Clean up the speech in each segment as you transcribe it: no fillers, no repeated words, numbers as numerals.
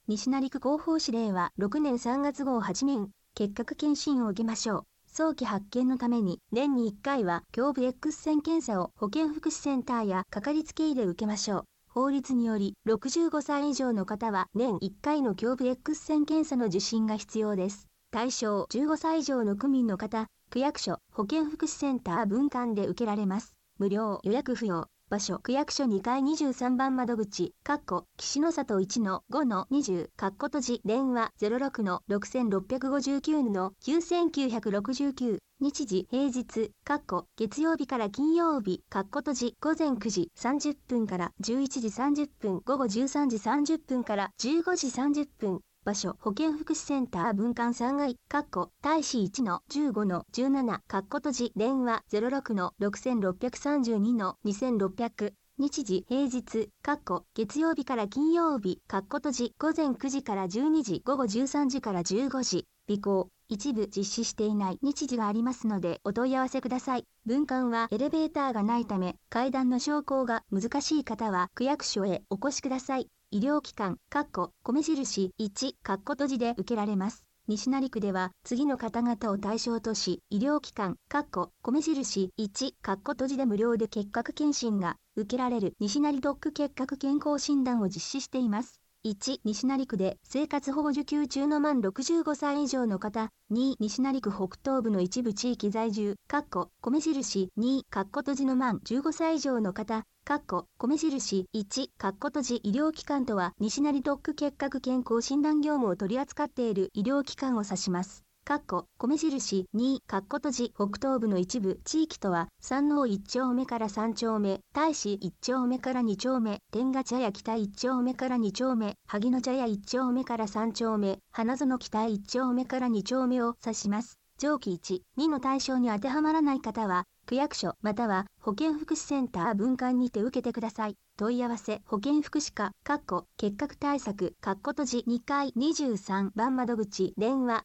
西成区広報指令は6年3月号8面、結核検診を受けましょう。早期発見のために年に1回は胸部 X 線検査を保健福祉センターやかかりつけ医で受けましょう。法律により65歳以上の方は年1回の胸部 X 線検査の受診が必要です。対象15歳以上の区民の方、区役所、保健福祉センター分館で受けられます。無料、予約不要。場所、区役所2階23番窓口、岸の里 1-5-20、閉じ、電話 06-6659-9969、日時、平日、月曜日から金曜日、閉じ、午前9時30分から11時30分、午後13時30分から15時30分、場所、保健福祉センター分館3階、大使 1-15-17、閉じ、電話 06-6632-2600、日時、平日、月曜日から金曜日、閉じ、午前9時から12時、午後13時から15時、備考、一部実施していない日時がありますのでお問い合わせください。分館はエレベーターがないため、階段の昇降が難しい方は区役所へお越しください。医療機関、米印1、閉じで受けられます。西成区では次の方々を対象とし、医療機関、米印1、閉じで無料で結核検診が受けられる西成ドック結核健康診断を実施しています。1、西成区で生活保護受給中の満65歳以上の方。2、西成区北東部の一部地域在住、米印2、閉じの満15歳以上の方。米印1、閉じ医療機関とは西成ドック結核健康診断業務を取り扱っている医療機関を指します。米印2、閉じ北東部の一部地域とは、山王1丁目から3丁目、大使1丁目から2丁目、天下茶屋北1丁目から2丁目、萩野茶屋1丁目から3丁目、花園北1丁目から2丁目を指します。上記1、2の対象に当てはまらない方は、区役所または保健福祉センター分館にて受けてください。問い合わせ保健福祉課、結核対策、閉じ2階23番窓口、電話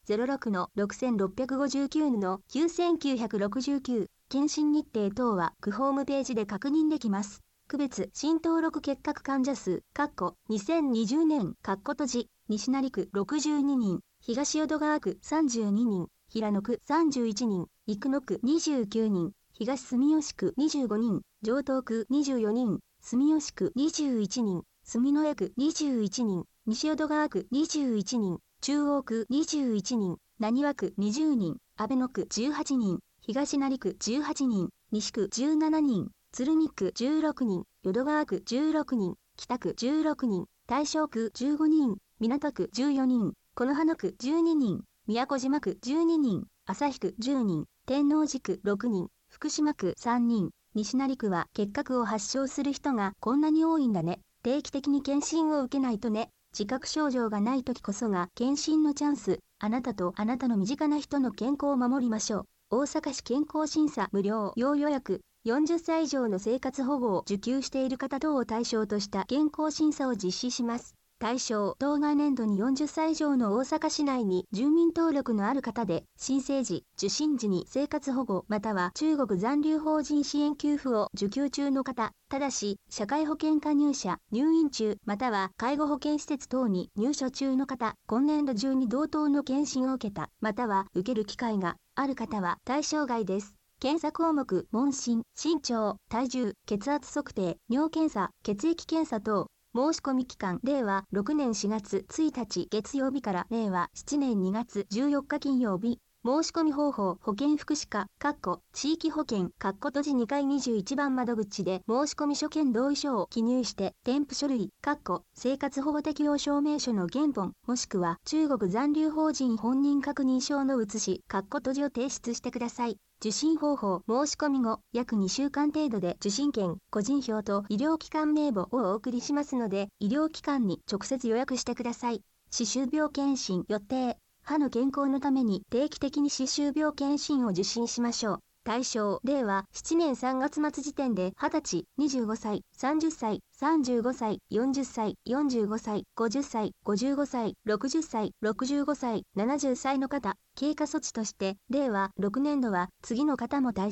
06-6659-9969、検診日程等は区ホームページで確認できます。区別新登録結核患者数、2020年、閉じ、西成区62人、東淀川区32人、平野区31人、生野区29人、東住吉区25人、城東区24人、住吉区21人、住之江区21人、西淀川区21人、中央区21人、浪速区20人、阿倍野区18人、東成区18人、西区17人、鶴見区16人、淀川区16人、北区16人、大正区15人、港区14人、此花区12人、宮古島区12人、旭区10人、天王寺区6人、福島区3人、西成区は結核を発症する人がこんなに多いんだね。定期的に検診を受けないとね。自覚症状がない時こそが検診のチャンス。あなたとあなたの身近な人の健康を守りましょう。大阪市健康審査無料要予約。40歳以上の生活保護を受給している方等を対象とした健康審査を実施します。対象、当該年度に40歳以上の大阪市内に住民登録のある方で、申請時、受診時に生活保護または中国残留邦人支援給付を受給中の方、ただし、社会保険加入者、入院中または介護保険施設等に入所中の方、今年度中に同等の検診を受けた、または受ける機会がある方は対象外です。検査項目、問診、身長、体重、血圧測定、尿検査、血液検査等。申し込み期間、令和6年4月1日月曜日から令和7年2月14日金曜日。申し込み方法、保健福祉課、地域保険、閉じ2階21番窓口で申し込み書券同意書を記入して、添付書類、生活保護適用証明書の原本、もしくは中国残留邦人本人確認証の写し、閉じを提出してください。受診方法、申し込み後、約2週間程度で受診券、個人票と医療機関名簿をお送りしますので、医療機関に直接予約してください。歯周病検診予定。歯の健康のために定期的に歯周病検診を受診しましょう。対象、令和7年3月末時点で20歳、25歳、30歳、35歳、40歳、45歳、50歳、55歳、60歳、65歳、70歳の方、経過措置として、令和6年度は次の方も対象。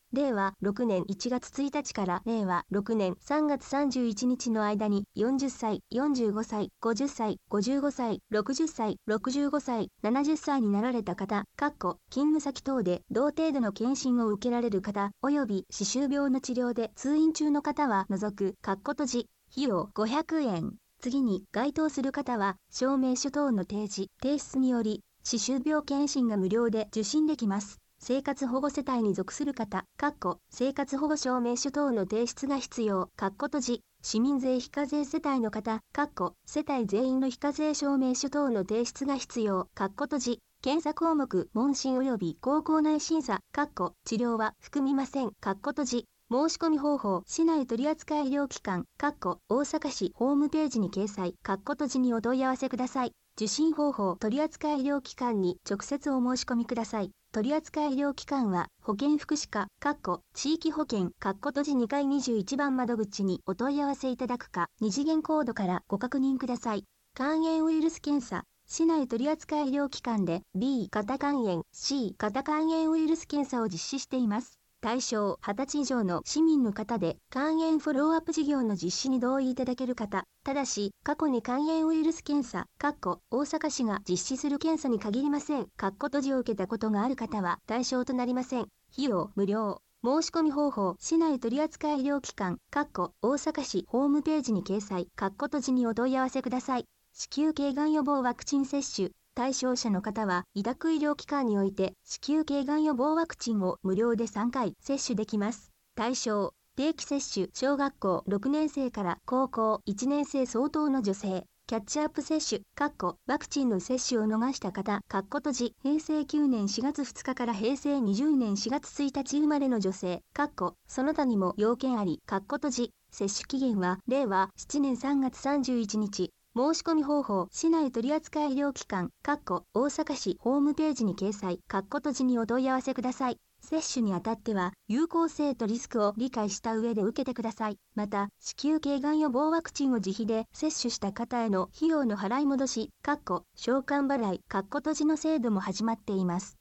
令和6年1月1日から令和6年3月31日の間に40歳、45歳、50歳、55歳、60歳、65歳、70歳になられた方、勤務先等で同程度の検診を受けられる方、及び歯周病の治療で通院中の方は除く、閉じ、費用500円。次に該当する方は、証明書等の提示、提出により、歯周病検診が無料で受診できます。生活保護世帯に属する方、生活保護証明書等の提出が必要、閉じ、市民税非課税世帯の方、世帯全員の非課税証明書等の提出が必要、閉じ、検査項目、問診及び口腔内審査、治療は含みません、閉じ、申し込み方法、市内取扱医療機関、大阪市ホームページに掲載、閉じにお問い合わせください。受診方法、取扱医療機関に直接お申し込みください。取扱医療機関は、保健福祉課、地域保健、閉じ2階21番窓口にお問い合わせいただくか、二次元コードからご確認ください。肝炎ウイルス検査、市内取扱医療機関で B 型肝炎、C 型肝炎ウイルス検査を実施しています。対象20歳以上の市民の方で肝炎フォローアップ事業の実施に同意いただける方、ただし過去に肝炎ウイルス検査、大阪市が実施する検査に限りません、閉じを受けたことがある方は対象となりません。費用無料。申し込み方法、市内取扱医療機関、大阪市ホームページに掲載、閉じにお問い合わせください。子宮頸がん予防ワクチン接種。対象者の方は、委託医療機関において、子宮頸がん予防ワクチンを無料で3回接種できます。対象、定期接種、小学校6年生から高校1年生相当の女性、キャッチアップ接種、ワクチンの接種を逃した方、閉じ、平成9年4月2日から平成20年4月1日生まれの女性、その他にも要件あり、閉じ、接種期限は、令和7年3月31日。申し込み方法、市内取扱医療機関、大阪市ホームページに掲載、閉じにお問い合わせください。接種にあたっては、有効性とリスクを理解した上で受けてください。また、子宮頸がん予防ワクチンを自費で接種した方への費用の払い戻し、償還払い、閉じの制度も始まっています。